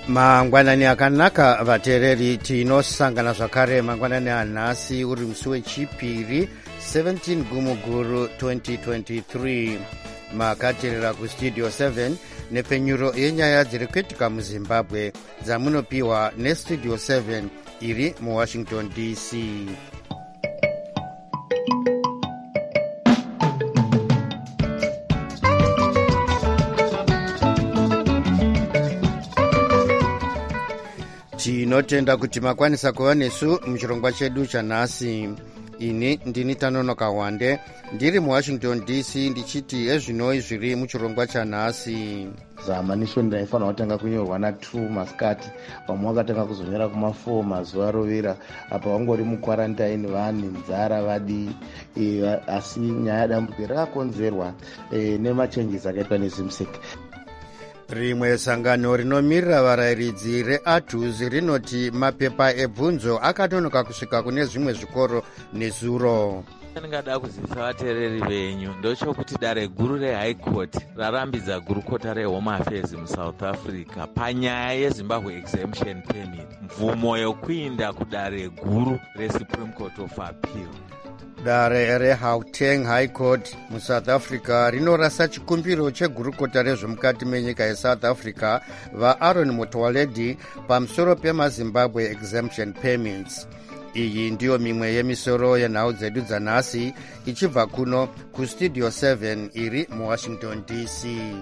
mangwanani akanaka vateereri, tinosangana zvakare mangwanani anhasi uri musi wechipiri 17 gumuguru 2023. makateerera kustudio 7 nepfenyuro yenyaya dziri kuitika muzimbabwe dzamunopiwa nestudio 7 iri muwashington dc. tinotenda kuti makwanisa kuva nesu muchirongwa chedu chanhasi. ini ndini Tanonoka Wande ndiri muwashington dc ndichiti ezvinoi zviri muchirongwa chanhasi. zamanishoni raifanira kutanga kunyorwa na2 masikati, vamwe vakatanga kuzonyora kuma4 mazuva rovira, apa vangori mukwarantaini vane nzara vadi asi nyaya yadambudziko rakakonzerwa nemachenjesi akaitwa nezimsek. rimwe sangano rinomirira varayiridzi reATUS rinoti mapepa ebvunzo akatonoka kusvika kune zvimwe zvikoro nezuro. ndingada kuzivisa vateereri venyu ndochokuti dare guru rehigh court rarambidza gurukota rehome affairs musouth africa panyaya yezimbabwe exemption permit, mvumo yokuinda kudare guru resupreme court of appeal. dare reHauteng high court musouth africa rinorasa chikumbiro chegurukota rezvemukati menyika yesouth africa vaAaron Motsoaledi pamusoro pemazimbabwe exemption permits. iyi ndiyo mimwe yemisoro yenhau dzedu dzanhasi ichibva kuno kustudio 7 iri muwashington dc.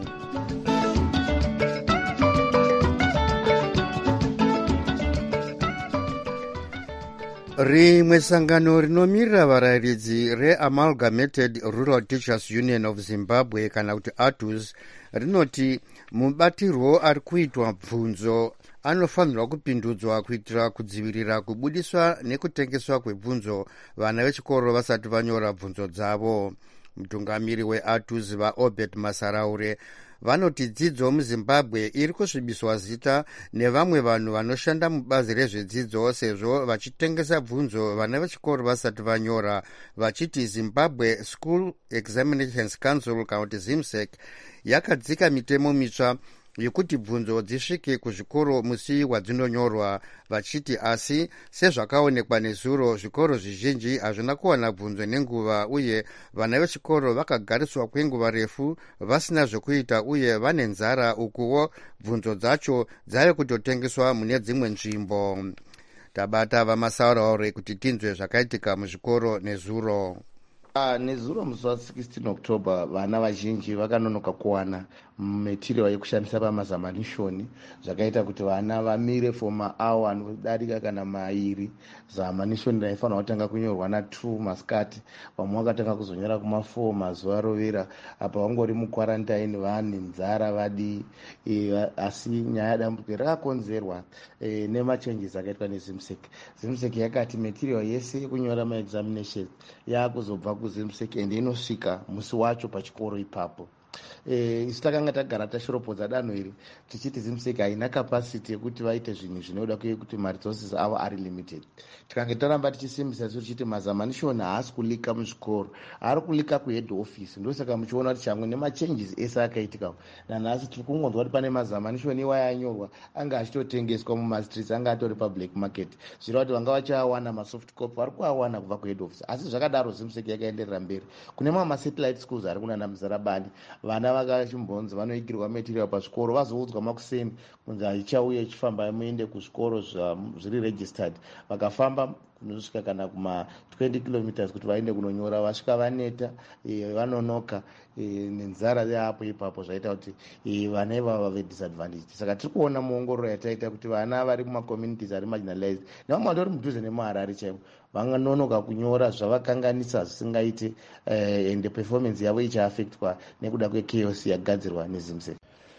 rimwe sangano rinomirira varayiridzi reAmalgamated Rural Teachers Union of Zimbabwe kana kuti ATUS rinoti mubatirwo ari kuitwa bvunzo anofanirwa kupindudzwa kuitira kudzivirira kubudiswa nekutengeswa kwebvunzo vana vechikoro vasati vanyora bvunzo dzavo. mutungamiri weATUS vaObert Masaraure vanoti dzidzo muzimbabwe iri kusvibiswa zita nevamwe vanhu vanoshanda mubazi rezvedzidzo sezvo vachitengesa bvunzo vana vechikoro vasati vanyora, vachiti Zimbabwe School Examinations Council kana kuti ZIMSEC yakadzika mitemo mitsva yekuti bvunzo dzisvike kuzvikoro musi wadzinonyorwa, vachiti asi sezvakaonekwa nezuro zvikoro zvizhinji hazvina kuwana bvunzo nenguva uye vana vechikoro vakagariswa kwenguva refu vasina zvokuita uye vane nzara, ukuwo bvunzo dzacho dzave kutotengeswa mune dzimwe nzvimbo. tabata vaMasauraure kuti tinzwe zvakaitika muzvikoro nezuro. nezuro musi wa16 october vana vazhinji vakanonoka kuwana material yekushandisa pamazamanishoni, zvakaita kuti vana vamire for maawa anodarika kana mairi. zamanishoni raifanira kutanga kunyorwa na2 masikati, vamwe vakatanga kuzonyora kuma4 mazuva rovira, apa vangori mukwarantaini vane nzara vadi asi nyaya yadambudziko rakakonzerwa nemachenjesi akaitwa nezimsek. zimsek yakati material yese yekunyora maexamination yakuzobva kuzimsek ende inosvika musi wacho pachikoro ipapo. isu takanga tagara tashoropodza danho iri tichiti zimsek haina capacity yekuti vaite zvinhu zvinoda kuti maresources avo ari limited. tikange taramba tichisimbisa isu tichiti mazamanishoni haasi kulika muzvikoro, ari kulika kuhead office. ndosaka muchiona kuti chamwe nemachanges ese akaitika nanhasi tiri kungonzwa kuti pane mazamanishoni iwaya anyorwa anga achitotengeswa mumastreets, anga atori public market, zvireva kuti vanga vachiawana masoft copy vari kuawana kubva kuhead office. asi zvakadaro zimsek yakaenderera mberi kune mamwe masatellite schools ari kunana muzarabani. vana vakachimbonzi vanoigirwa material pazvikoro vazoudzwa makuseni kunzi haichauya ichifamba muende kuzvikoro zviri registered, vakafamba kunosvika kana kuma 20 kilometers kuti vaende kunonyora, vasvika vaneta vanonoka nenzara yapo ipapo, zvaita kuti vana ivava vave disadvantaged. saka tiri kuona muongororo yataita kuti vana vari kumacommunities ari marginalized nevamwe vatori mudhuze nemuharare chaivo vanganonoka kunyora zvavakanganisa zvisingaite ende performance yavo ichiaffectwa nekuda kwechaos yagadzirwa nezimsek.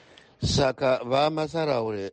saka vaMasaraure,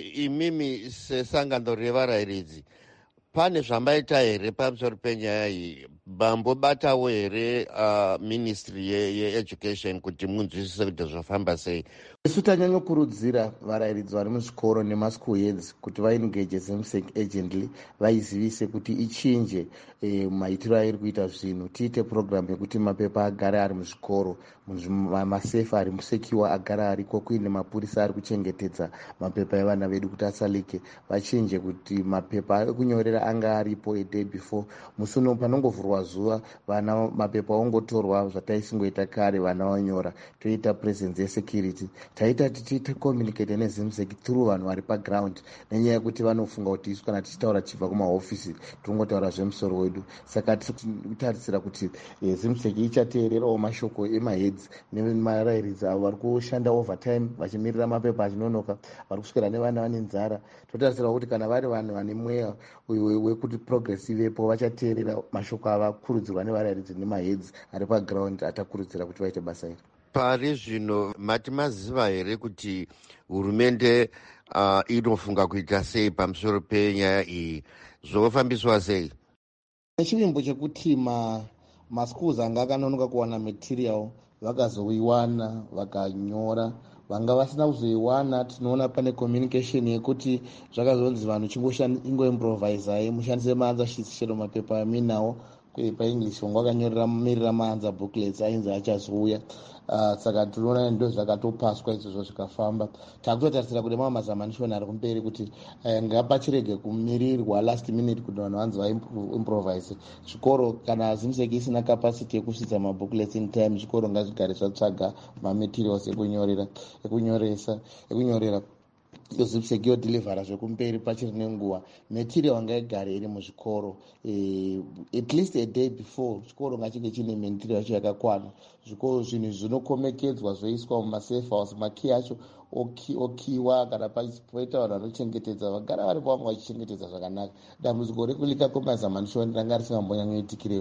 imimi sesangano revarayiridzi pane zvamaita here pamusoro penyaya iyi? mambobatawo here ministry yeeducation kuti munzwisise kuti zvafamba sei? isu tanyanyokurudzira varayiridzi vari muzvikoro nemaschool heads kuti vaengage zemsec agently vaizivise kuti ichinje maitiro airi kuita zvinhu. Tiite program yekuti mapepa agare ari muzvikoro, masefa ari musekiwa agare ariko, kuine mapurisa ari kuchengetedza mapepa evana vedu kuti asalike. Vachinje kuti mapepa ekunyorera anga aripo a day before. Musi uno panongovhurwa zuva vana mapepa ongotorwa zvataisingoita kare, vana vanyora. Toita presence yesecurity, taita tichiita communicate nezimsec through vanhu vari paground, nenyaya yekuti vanofunga kuti isu kana tichitaura chibva kumahofisi tongotaura zvemusoro wedu. Saka tirikutarisira kuti zimsec ichateererawo mashoko emaheads nemarayiridzi avo vari kushanda overtime vachimirira mapepa achinonoka, vari kuswera nevana vane nzara. Totarisira kuti kana vari vanhu vane mweya wekuti progress ivepo vachateerera mashoko avakurudzirwa nevarayiridzi nemaheads ari paground atakurudzira kuti vaite basa iri. Pari zvino mati maziva here kuti hurumende inofunga kuita sei pamusoro penyaya iyi, zvofambiswa sei? Nechivimbo chekuti maschools anga akanonoka kuwana material vakazoiwana vakanyora, vanga vasina kuzoiwana tinoona pane communication yekuti zvakazonzi vanhu chingoimprovisai mushandise maanza sheets chero mapepa aminawo paenglish wanga wakanyorera mirira maanza booklets ainzi achazouya. Saka tinoona ndo zvakatopaswa izvozvo zvikafamba. Takutotarisira kuti mazamanishoni ari kumberi kuti ngapachirege kumirirwa last minute kuti vanhu vanzi vaimprovise. Zvikoro kana zimsec isina capacity yekusvitsa mabooklets in time, zvikoro ngazvigare zvatsvaga mamaterials ekunyorera zimsec yodhilivhara zvekumberi pachiri nenguva. Material ngaigare iri muzvikoro at least a day before. Chikoro ngachinge chine material yacho yakakwana. Zvikoro zvinhu zvinokomekedzwa zvoiswa mumasafe house, makey acho okiwa, kana poita vanhu vanochengetedza vagara vari pavamwe vachichengetedza zvakanaka. Dambudziko rekulika kwemazamanishoni ranga risingambonyanyoitikire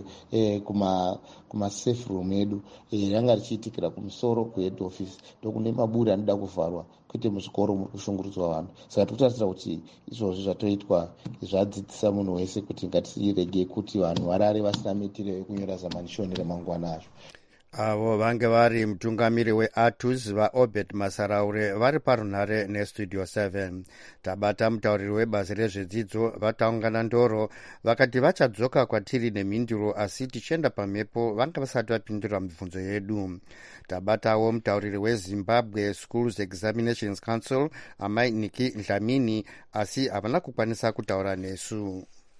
kumasafe room edu, ranga richiitikira kumusoro kuhead office, ndokune maburi anoda kuvharwa, kwete muzvikoro muri kushungurudzwa vanhu. Saka tokutarisira kuti izvozvo zvatoitwa zvadzidzisa munhu wese kuti ngatirege kuti vanhu varare vasina material yekunyora zamanishoni remangwana acho. Avo vange vari mutungamiri weATUS vaObed Masaraure vari parunhare nestudio 7. Tabata mutauriri webazi rezvedzidzo vataungana ndoro vakati vachadzoka kwatiri nemhinduro, asi tichienda pamhepo vanga vasati vapindura mibvunzo yedu. Tabatawo mutauriri weZimbabwe Schools Examinations Council amai Niki Dlamini, asi havana kukwanisa kutaura nesu.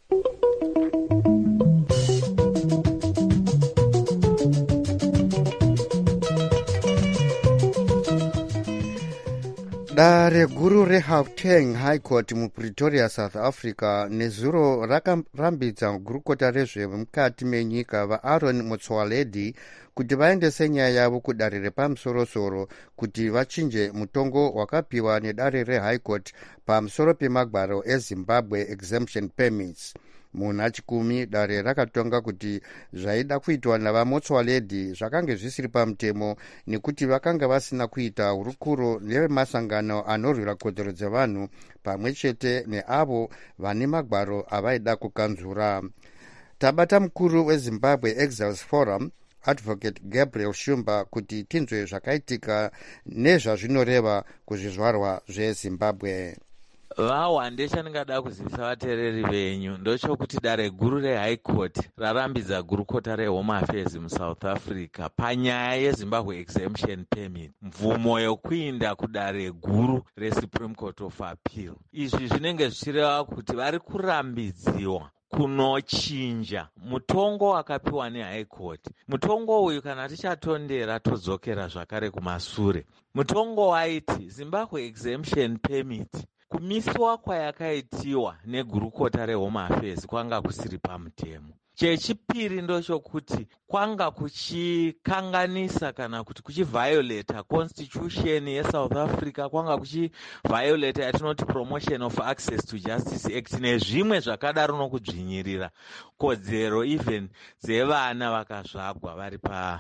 Dare guru reGauteng High Court muPretoria, South Africa nezuro rakarambidza gurukota rezvemukati menyika vaAaron Motsoaledi kuti vaendese nyaya yavo kudare repamusoro-soro kuti vachinje mutongo wakapiwa nedare reHigh Court pamusoro pemagwaro eZimbabwe exemption permits. Muna chikumi dare rakatonga kuti zvaida kuitwa navaMotsoaledi zvakange zvisiri pamutemo nekuti vakanga vasina kuita hurukuro nevemasangano anorwira kodzero dzevanhu pamwe chete neavo vane magwaro avaida kukanzura. Tabata mukuru weZimbabwe Exiles Forum Advocate Gabriel Shumba kuti tinzwe zvakaitika nezvazvinoreva kuzvizvarwa zveZimbabwe. Vawande chandingada kuzivisa vateereri venyu ndochokuti dare guru reHigh Court rarambidza gurukota reHome Affairs muSouth Africa panyaya yeZimbabwe exemption permit, mvumo yokuinda kudare guru reSupreme Court of Appeal. Izvi zvinenge zvichireva kuti vari kurambidziwa kunochinja mutongo wakapiwa neHigh Court. Mutongo uyu kana tichatondera todzokera zvakare kumasure. Mutongo waiti Zimbabwe exemption permit kumisiwa kwayakaitiwa negurukota reHome Affairs kwanga kusiri pamutemo. Chechipiri ndochokuti kwanga kuchikanganisa kana kuti kuchiviolata constitution yeSouth Africa, kwanga kuchiviolata yatinoti Promotion of Access to Justice Act nezvimwe zvakadaro nokudzvinyirira kodzero even dzevana vakazvagwa vari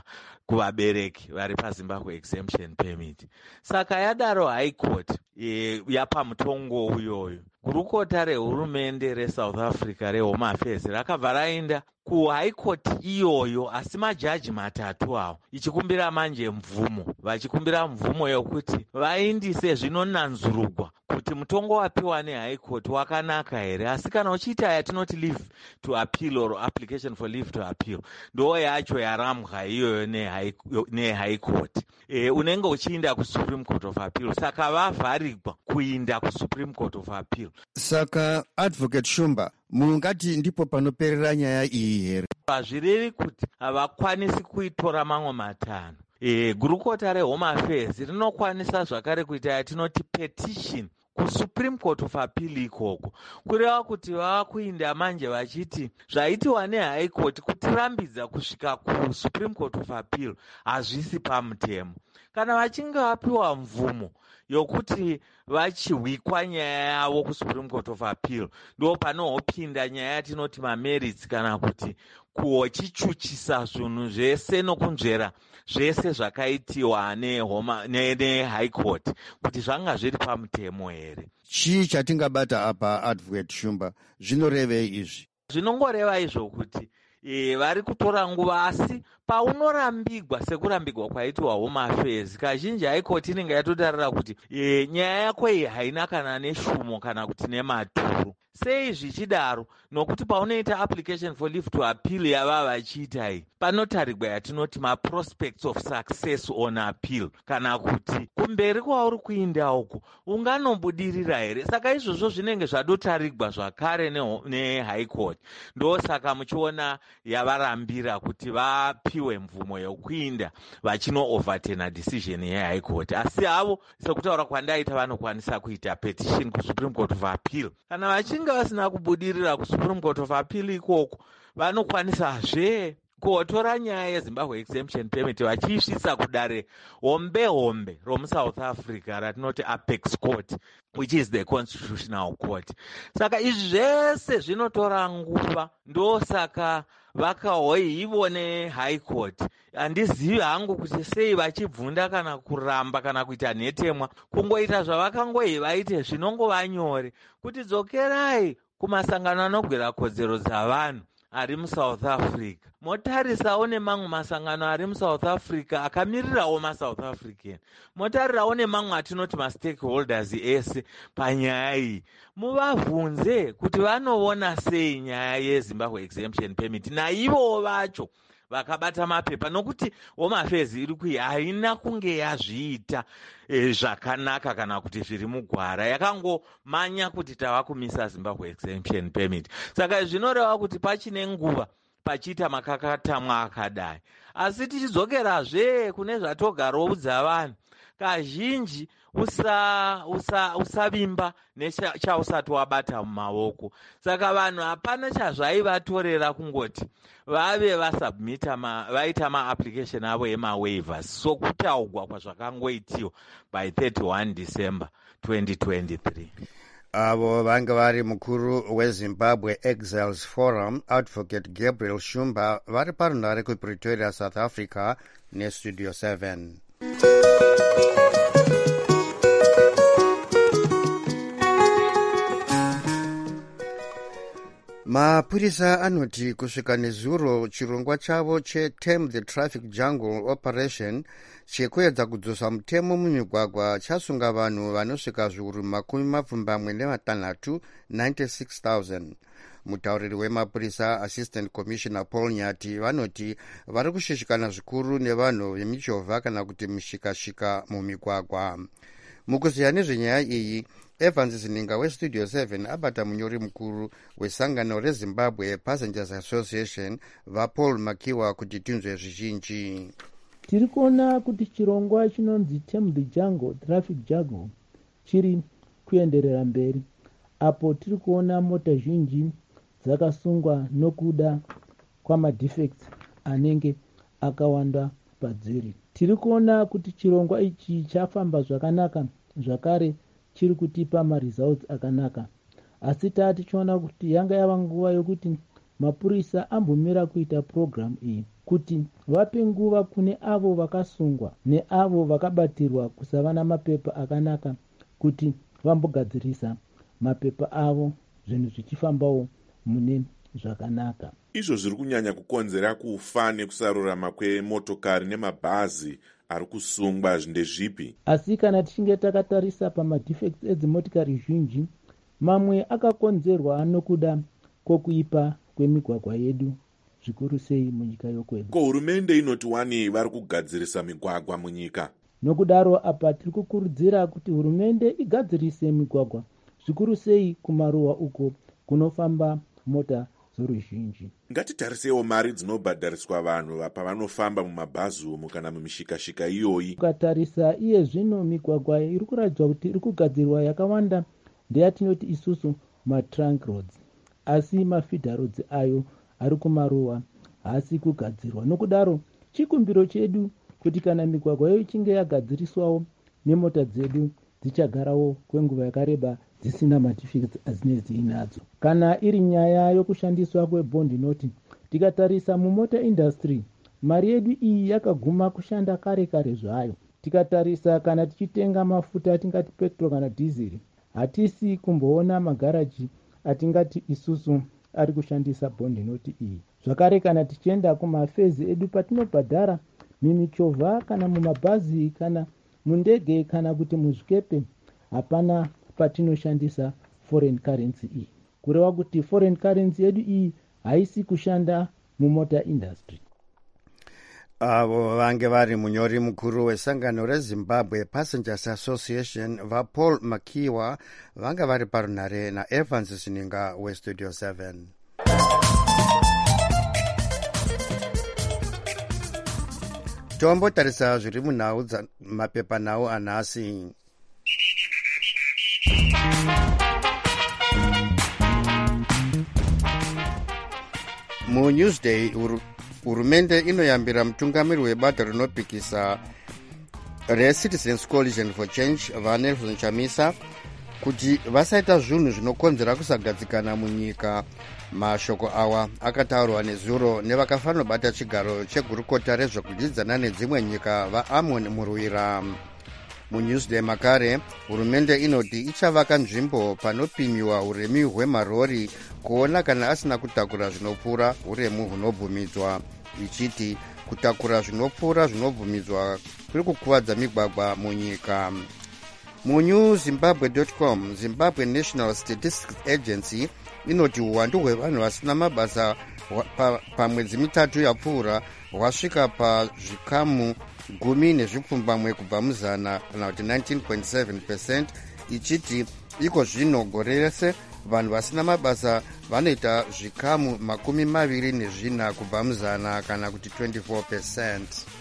kuvabereki vari pazimbabwe exemption permit. Saka yadaro high court yapa mutongo uyoyo. Gurukota rehurumende reSouth Africa rehome affairs rakabva raenda kuhigh court iyoyo, asi majaji matatu avo ichikumbira manje mvumo, vachikumbira mvumo yokuti vaindise zvinonanzurugwa kuti mutongo wapiwa nehigh court wakanaka here. Asi kana uchiita yatinoti leave to appeal or application for leave to appeal, ndo yacho yarambwa iyoyo nehigh court, unenge uchiinda kusupreme court of appeal. Saka vavharigwa kuinda kusupreme court of appeal. Saka Advocate Shumba, mungati ndipo panoperera nyaya iyi here? Hazvirevi kuti havakwanisi kuitora mamwe matano. Gurukota rehome affairs rinokwanisa zvakare kuita yatinoti petition kusupreme court of appeal ikoko, kureva kuti vava kuinda manje vachiti zvaitiwa nehigh court kutirambidza kusvika kusupreme court of appeal hazvisi pamutemo. Kana vachinge vapiwa mvumo yokuti vachihwikwa nyaya yavo kusupreme court of appeal, ndo panohopinda nyaya yatinoti mamerits, kana kuti kuchichuchisa zvinhu zvese nokunzvera zvese zvakaitiwa nehigh court kuti zvanga zviri pamutemo here. Chii chatingabata apa Advocate Shumba? Zvinorevei izvi? Zvinongoreva izvo kuti vari kutora nguva, asi paunorambigwa sekurambigwa kwaitwa home affairs, kazhinji high court inenge yatotarira kuti nyaya yako iyi haina kana neshumo kana kuti nematuru. Sei zvichidaro? Nokuti paunoita application for leave to appeal yava vachiita iyi, panotarigwa yatinoti maprospects of success on appeal, kana kuti kumberi kwauri kuinda uku unganobudirira here. Saka izvozvo zvinenge zvadotarigwa zvakare nehigh court. Ndo saka muchiona yavarambira kuti vapiwe mvumo yokuinda vachino-overturna decision yehigh court. Asi havo, sekutaura kwandaita, vanokwanisa kuita petition kusupreme court of appeal. Kana vachinge vasina kubudirira kusupreme court of appeal ikoko, vanokwanisazve kuotora nyaya yeZimbabwe exemption permit vachiisvisa kudare hombe romuSouth Africa ratinoti apex court, which is the constitutional court. Saka izvi zvese zvinotora nguva, ndo saka vakahoivone high court. Handizivi hangu kuti sei vachibvunda kana kuramba kana kuita nhetemwa, kungoita zvavakangohi vaite zvinongova nyore kuti dzokerai kumasangano anogwera kodzero dzavanhu ari muSouth Africa. Motarisawo nemamwe masangano ari muSouth Africa akamirirawo maSouth African. Motarirawo nemamwe atinoti mastakeholders ese panyaya iyi. Muvabvunze kuti vanoona sei nyaya yeZimbabwe exemption permit naivo vacho vakabata mapepa, nokuti home affairs iri kui haina kunge yazviita zvakanaka kana kuti zviri mugwara. Yakangomanya kuti tava kumisa Zimbabwe exemption permit. Saka zvinoreva kuti pachine nguva pachiita makakatamwa akadai. Asi tichidzokerazve kune zvatogaroudza vanhu, kazhinji usavimba nechausati wabata mumaoko. Saka vanhu hapana chazvaivatorera kungoti vave vasubmita vaita maapplication avo emawaivers sokutaugwa kwazvakangoitiwa by 31 December 2023. Avo vanga vari mukuru weZimbabwe Exiles Forum Advocate Gabriel Shumba vari parunhare kuPretoria, South Africa neStudio 7. Mapurisa anoti kusvika nezuro chirongwa chavo cheTame the Traffic Jungle Operation chekuedza kudzosa mutemo mumigwagwa chasunga vanhu vanosvika zviuru 26 96,000. Mutauriri wemapurisa Assistant Commissioner Paul Nyati vanoti vari kushishikana zvikuru nevanhu vemichovha kana kuti mishikashika mumigwagwa. Mukuziya nezvenyaya iyi, Evans Zininga weStudio 7 abata munyori mukuru wesangano reZimbabwe Passengers Association vaPaul Makiwa kuti tinzwe zvizhinji. Tiri kuona kuti chirongwa chinonzi Tame the Jungle Traffic Jungle chiri kuenderera mberi, apo tiri kuona mota zhinji dzakasungwa nokuda kwamadefects anenge akawanda padziri. Tiri kuona kuti chirongwa ichi chafamba zvakanaka, zvakare chiri kutipa results akanaka. Asi tichiona kuti yanga yava nguva yokuti mapurisa ambomira kuita program iyi. kuti vape nguva kune avo vakasungwa neavo vakabatirwa kusava namapepa akanaka kuti vambogadzirisa mapepa avo, zvinhu zvichifambawo mune zvakanaka. Izvo zviri kunyanya kukonzera kufa nekusarurama kwemotokari nemabhazi ari kusungwa ndezvipi? Asi kana tichinge takatarisa pamadefects edzimotikari zhinji, mamwe akakonzerwa nokuda kwokuipa kwemigwagwa yedu, zvikuru sei munyika yokwedu. Ko hurumende inoti wani vari kugadzirisa migwagwa munyika? Nokudaro apa tiri kukurudzira kuti hurumende igadzirise migwagwa, zvikuru sei kumaruwa uko kunofamba mota zoruzhinji. Ngatitarisewo mari dzinobhadhariswa vanhu pavanofamba mumabhazi umu kana mumishikashika iyoyi. Ukatarisa iye zvino migwagwa iri kuradzwa kuti iri kugadzirwa yakawanda ndeyatinoti isusu matrunk roads, asi mafeeder roads ayo ari kumaruwa haasi kugadzirwa. Nokudaro chikumbiro chedu kuti kana migwagwa iyo ichinge yagadziriswawo nemota dzedu dzichagarawo kwenguva yakareba dzisina madefects adzinenge dziinadzo. Kana iri nyaya yokushandiswa kwebond noti, tikatarisa mumota industry mari yedu iyi yakaguma kushanda kare kare zvayo. Tikatarisa kana tichitenga mafuta tingati petrol kana diesel, hatisi kumboona magaraji atingati isusu ari kushandisa bond noti iyi. Zvakare kana tichienda kumafezi edu patinobhadhara mimichovha kana mumabhazi kana mundege kana kuti muzvikepe, hapana patinoshandisa foreign currency iyi. Kureva kuti foreign currency yedu iyi haisi kushanda mumota industry. Avo vange vari munyori mukuru wesangano reZimbabwe Passengers Association vaPaul Makiwa vanga vari parunhare naEvans Sininga weStudio 7. Tombotarisa zviri munhau mapepanhau anhasi. MuNewsday hurumende inoyambira mutungamiri webata rinopikisa reCitizens Coalition for Change vaNelson Chamisa kuti vasaita zvinhu zvinokonzera kusagadzikana munyika. Mashoko awa akataurwa nezuro nevakafanobata chigaro chegurukota rezvekudyidzana nedzimwe nyika vaAmon Murwira. MuNewsday makare hurumende inoti ichavaka nzvimbo panopimiwa uremu hwemarori kuona kana asina kutakura zvinopfuura uremu hunobvumidzwa, ichiti kutakura zvinopfuura zvinobvumidzwa kuri kukuvadza migwagwa munyika. MuNewZimbabwe.com, Zimbabwe National Statistics Agency inoti uwandu hwevanhu vasina mabasa pamwedzi mitatu yapfuura hwasvika pazvikamu 10.7 kubva muzana kana kuti 19.7%, ichiti iko zvino gore rese vanhu vasina mabasa vanoita zvikamu 24 kubva muzana kana kuti 24%.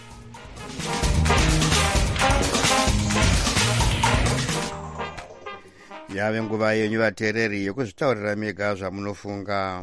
Yave nguva yenyu vateereri yekuzvitaurira mega zvamunofunga.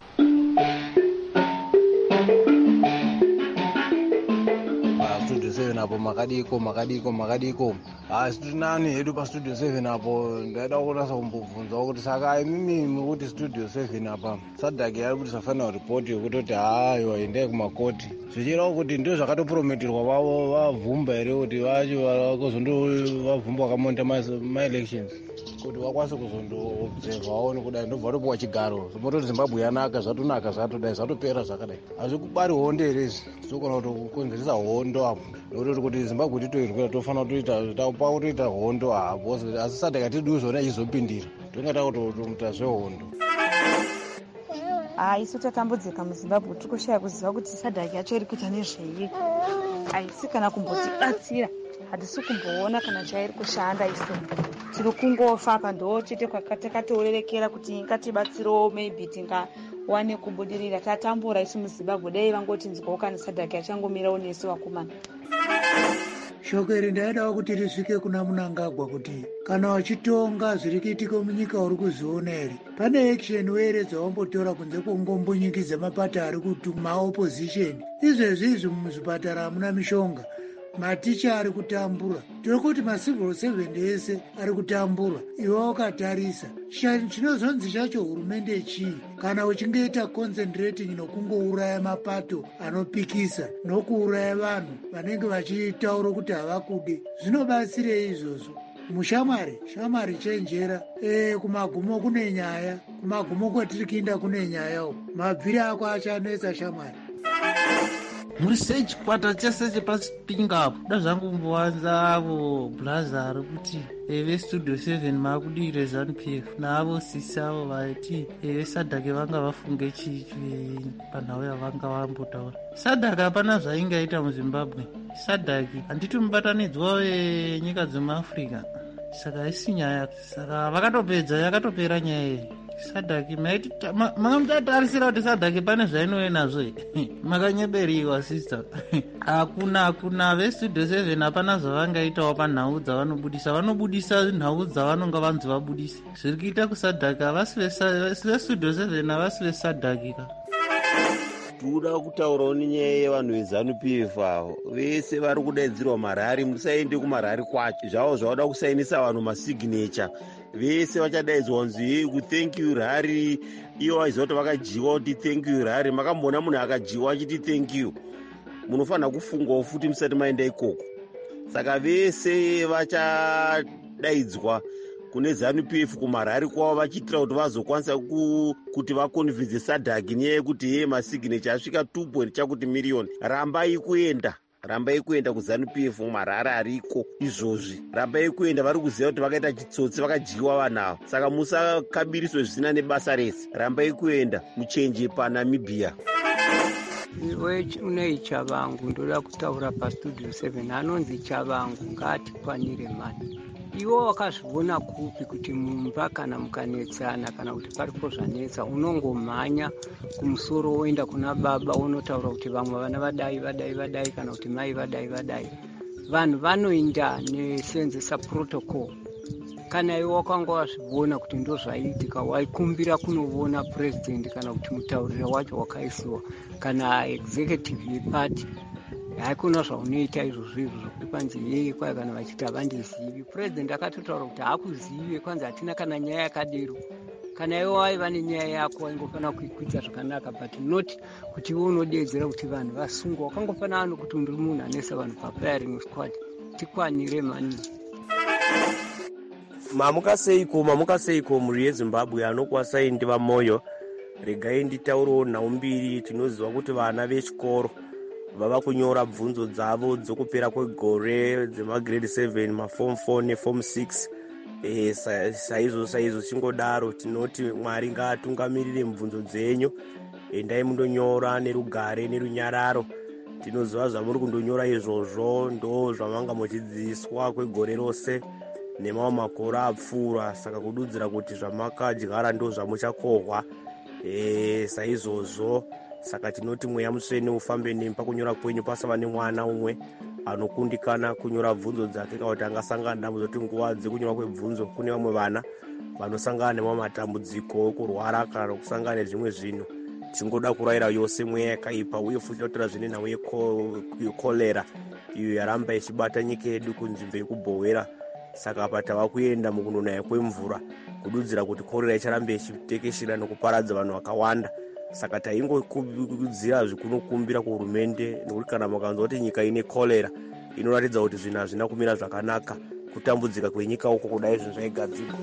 Studio 7 apo makadiko asi tinani hedu pastudio 7 apo ndaida kunasa kumbobvunza kuti saka imimi muri studio 7 apa sadhaki yari kuti safanira ripoti yekutoti haiwa endai kumakoti zvichirawo kuti ndio zvakatoprometerwa vavo vavhumba here kuti vavhumba vakamonda maelections kuti vakwanise kuzondoobservawo nekudai ndobva topiwa chigaro zimototi Zimbabwe yanaka zvatonaka zvatodai zvatopera zvakadai hazvi kubari hondo herezi sokona kutokonzeresa hondo apo nokutoti kuti Zimbabwe titoirwira tofanira toita hondo hapo asi sadhaka tidiwo zvona izopindira tonga takutomuta zvehondo. Isu tatambudzika muZimbabwe tiri kushaya kuziva kuti sadhaki yacho iri kuita nezvei, haisi kana kumbotibatsira, hatisi kumboona kana chairi kushanda. Isu tiri kungofa pandoo chete kwakatakatorerekera kuti ngatibatsirewo maybe tingawane kubudirira. Tatambura isu muZimbabwe dai vangotinzwawo kana sadhaki yachangomirawo nesu vakomana. Shoko iri ndaidawo kuti risvike kuna Munangagwa kuti kana wachitonga zviri kuitika munyika uri kuziona here, pane action were dzawambotora kunze kwongombonyikidza mapata ari kuti maopposition izvezvi izvi muzvipatara hamuna mishonga, maticha ari kutambura, tiri kuti macivil servant ese ari kutambura. Iwe ukatarisa chinozonzi chacho hurumende chii kana uchingeita concentrating nokungouraya mapato anopikisa nokuuraya vanhu vanenge vachitaura kuti havakude? Zvinobatsirei izvozvo? Shamwari chenjera. Kumagumo kune nyaya, kumagumo kwatiri kuinda kune nyaya uko. Mabviri ako achanetsa shamwari. Muri sechikwata chese chepasipinga apo da zvangu kumbowanza avo blaza ari kuti vestudio 7 maakudire ZANU-PF naavo sisi avo vaiti vesadhake vanga vafunge chichi panhau yavanga vambotaura. Sadhake hapana zvaingaita muZimbabwe. Sadhake handiti mubatanidzwa wenyika dzemuAfrica, saka haisi nyaya. Saka vakatopedza, yakatopera nyaya iyi. Sadhake maiti manga muchatarisira kuti Sadhake pane zvainove nazvo makanyeberiwa sister. Hakuna vestudio 7 hapana zvavangaitawo panhau dzavanobudisa. Vanobudisa nhau dzavanonga vanzi vabudise. Zviri kuita kuSadhake havasi vestudio 7 havasi veSadhake ka. Tinoda kutaurawo nenyaya yevanhu veZANU-PF avo vese vari kudaidzirwa marari. Musaende kumarari kwacho zvavo zvauda kusainisa vanhu masignature. Vese vachadaidzwa kunzi kuthank you rari. Ivo vaiziva kuti vakajiwa kuti thank you rari. Makamboona munhu akajiwa achiti thank you? Munofanira kufungawo futi musati maenda ikoko. Saka vese vachadaidzwa kune ZANU-PF kumarari kwavo vachiitira kuti vazokwanisa kuti vakonvinze Sadhake nyaya yekuti masignature asvika 2 chakuti miriyoni. Rambai kuenda kuZANU-PF marari ariko izvozvi. Rambai kuenda, vari kuziva kuti vakaita chitsotsi, vakajiwa vanhu ava. Saka musakabiriswe zvisina nebasa rese. Rambai kuenda muchenje paNamibia. Iwe unei Chavangu, ndoda kutaura pastudio 7. Anonzi Chavangu ngatikwanire mani. Iwo wakazviona kupi kuti mumba kana mukanetsana kana kuti paripo zvanetsa unongomhanya kumusoro woenda kuna baba unotaura kuti vamwe vana vadai kana kuti mai vadai. Vanhu vanoinda nesenzesa protocol. Kana iwe wakanga wazviona kuti ndo zvaiitika, waikumbira kunoona president kana kuti mutauriro wacho wakaisiwa kana executive yeparty, haikuna zvaunoita izvozvo zvokuti kwanzi yeye kwai kana vachiti havandizivi. President akatotaura kuti haakuzive, kwanzi hatina kana nyaya yakadero. Kana iwe waiva nenyaya yako waingofanira kuikwidza zvakanaka, but not kuti iwe unodeedzera kuti vanhu vasungwa. Wakangofanira ano kuti uri munhu anesa vanhu pafiring squad. Tikwanire mani. Mamukaseiko muri yeZimbabwe anokwasaindi vamoyo? Regai nditaurawo nhau mbiri. Tinoziva kuti vana vechikoro vava kunyora bvunzo dzavo dzokupera kwegore dzemagrade 7 maform 4 neform 6. Saizvo chingodaro tinoti Mwari ngaatungamirire mibvunzo dzenyu. Endai mundonyora nerugare nerunyararo. Tinoziva zvamuri kundonyora izvozvo ndo zvamanga muchidzidziswa kwegore rose nemamwe makore apfuura. Saka kududzira kuti zvamakadyara ndo zvamuchakohwa. Saizvozvo saka tinoti mweya mutsvene ufambe nemi pakunyora kwenyu, pasava nemwana umwe anokundikana kunyora bvunzo dzake kana kuti angasangana dambudziko kuti nguva dzekunyora kwebvunzo kune vamwe vana vanosangana nemamwe matambudziko kurwara kana kusangana nezvimwe zvinhu. Tingoda kurayira yose mweya yakaipa uye futi tatora zvine nhau yekolera iyo yaramba ichibata nyika yedu kunzvimbo yekubhowera. Saka apa tava kuenda mukunonaya kwemvura kududzira kuti korera icharambe ichitekeshera nokuparadza vanhu vakawanda. Saka taingokudzira zvikunokumbira kuhurumende nekuti kana mukanzwa kuti nyika ine kolera inoratidza kuti zvinhu hazvina kumira zvakanaka. Kutambudzika kwenyika uko kudai zvinhu zvaigadzirwa.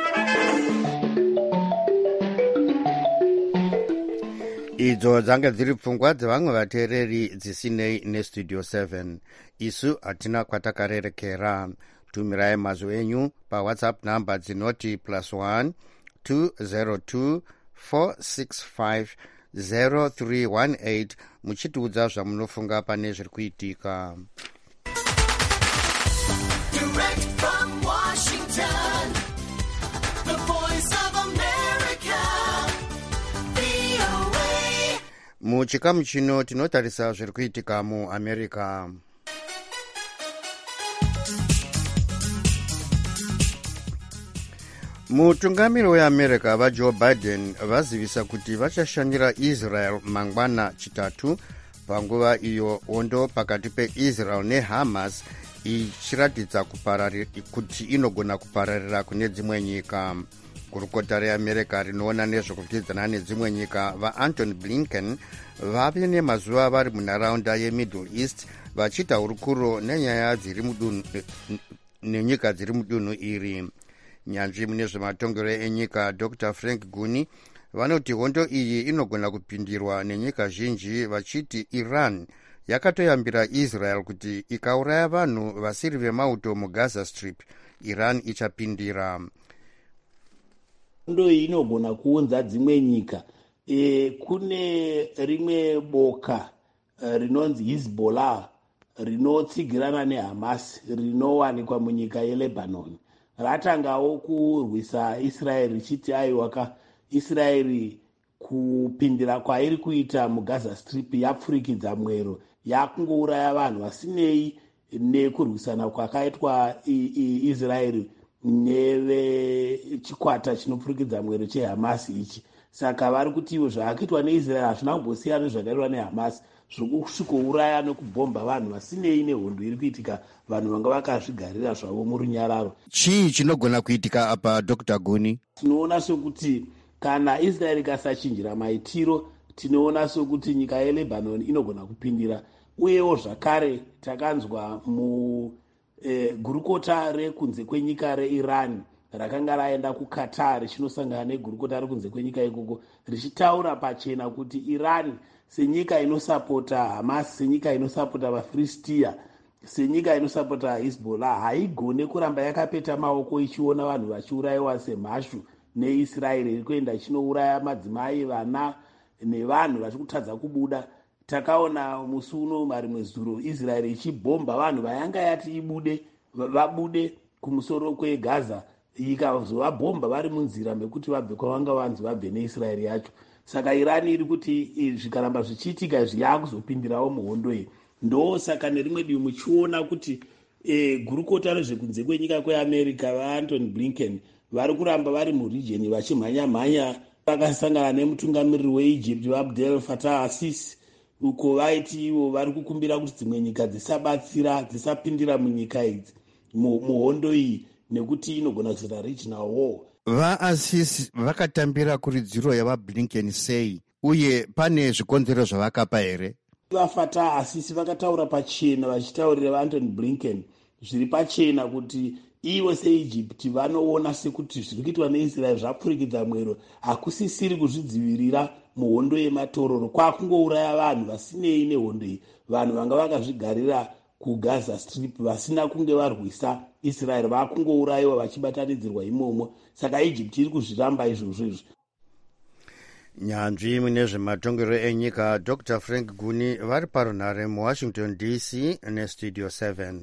idzo dzange dziri pfungwa dzevamwe vateereri dzisinei nestudio 7. Isu hatina kwatakarerekera. Tumirai mazwi enyu pawhatsapp namba dzinoti +1 202 465 0318 muchitiudza zvamunofunga pane zviri kuitika. Muchikamu chino tinotarisa zviri kuitika muAmerica. Mutungamiri weAmerica vaJoe Biden vazivisa kuti vachashandira Israel mangwana chitatu panguva iyo hondo pakati peIsrael neHamas ichiratidza kuti inogona kupararira kune dzimwe nyika. Gurukota reAmerica rinoona nezvekupikisana nedzimwe nyika vaAntony Blinken vave nemazuva vari munharaunda yeMiddle East vachiita hurukuro nenyaya nenyika dziri mudunhu iri. Nyanzvi mune zvematongero enyika Dr. Frank Guni vanoti hondo iyi inogona kupindirwa nenyika zhinji, vachiti Iran yakatoyambira Israel kuti ikauraya vanhu vasiri vemauto muGaza Strip, Iran ichapindira. Hondo iyi inogona kuunza dzimwe nyika. Kune rimwe boka rinonzi Hezbollah rinotsigirana neHamas rinowanikwa munyika yeLebanon. Ratangawo kurwisa Israel richiti aiwaka Israel kupindira kwairi kuita muGaza Strip yapfurikidza mwero, yakungouraya vanhu vasinei nekurwisana kwakaitwa Israel nevechikwata chinopfurikidza mwero cheHamas ichi. Saka vari kuti ivo zvakaitwa neIsrael hazvina kumbosiyana nezvakaitwa neHamas, zvokusvikouraya nekubhomba vanhu vasinei nehondo iri kuitika, vanhu vanga vakazvigarira zvavo murunyararo. Chii chinogona kuitika apa Dr. Guni? Tinoona sokuti kana Israel ikasachinjira maitiro, tinoona sokuti nyika yeLebanon inogona kupindira. Uyewo zvakare takanzwa gurukota rekunze kwenyika reIran rakanga raenda kuQatar richinosangana negurukota rekunze kwenyika ikoko richitaura pachena kuti Iran senyika inosapota Hamas, senyika inosapota vaFilistia, senyika inosapota Hezbollah haigone kuramba yakapeta maoko ichiona vanhu vachiurayiwa semhashu neIsrael iri kuenda ichinouraya madzimai, vana nevanhu vachikutadza kubuda. Takaona musi uno marimwe zuro Israel ichibhomba vanhu vayanga yati vabude kumusoro kweGaza, ikazovabhomba vari munzira mekuti vabve kwavanga vanzi vabve neIsrael yacho. Saka Iran iri kuti zvikaramba zvichiitika izvi yakuzopindirawo muhondo iyi. Ndosaka nerimwe divi muchiona kuti gurukota rezvekunze kwenyika kweAmerica vaAntony Blinken vari kuramba vari murijeni vachimhanya-mhanya. Vakasangana nemutungamiriri weEgypt Abdel Fattah al-Sisi, uko vaiti ivo vari kukumbira kuti dzimwe nyika dzisapindira munyika idzi muhondo iyi nekuti inogona kuzoita regional war. VaAsisi vakatambira kuridziro yavaBlinken sei, uye pane zvikonzero zvavakapa here? VaFattah al-Sisi vakataura pachena vachitaurira vaAntony Blinken zviri pachena kuti ivo seEgypt vanoona sekuti zviri kuitwa neIsrael zvapfurikidza mwero, hakusisiri kuzvidzivirira muhondo yematororo, kwakungouraya vanhu vasinei nehondo iyi, vanhu vanga vakazvigarira kuGaza Strip vasina kunge varwisa Israel vakungourayiwa vachibatanidzirwa imomo. Saka Egypt iri kuzviramba izvozvo. Nyanzvi mune zvematongero enyika Dr. Frank Guni vari parunhare muWashington DC neStudio 7.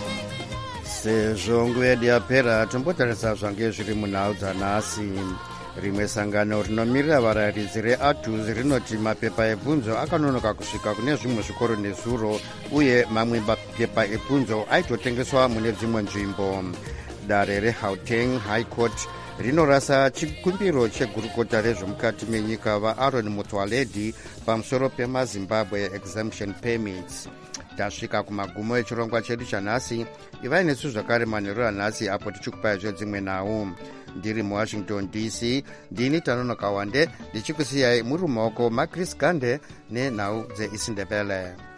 sezvo nguva yedu yapera tombotarisa zvange zviri munhau dzanhasi. rimwe sangano rinomirira varayiridzi reatus rinoti mapepa ebvunzo akanonoka kusvika kune zvimwe zvikoro nezuro uye mamwe mapepa ebvunzo aitotengeswa mune dzimwe nzvimbo. Dare reHauteng High Court rinorasa chikumbiro chegurukota rezvomukati menyika vaAaron Motsoaledi pamusoro pemazimbabwe exemption permits. Tasvika kumagumo echirongwa chedu chanhasi. Ivai nesu zvakare manheru anhasi apo tichikupai zvedzimwe nhau. Ndiri muWashington DC, ndini Tanonoka Wande ndichikusiyai muri mumaoko maChris Gande nenhau dzeIsindebele.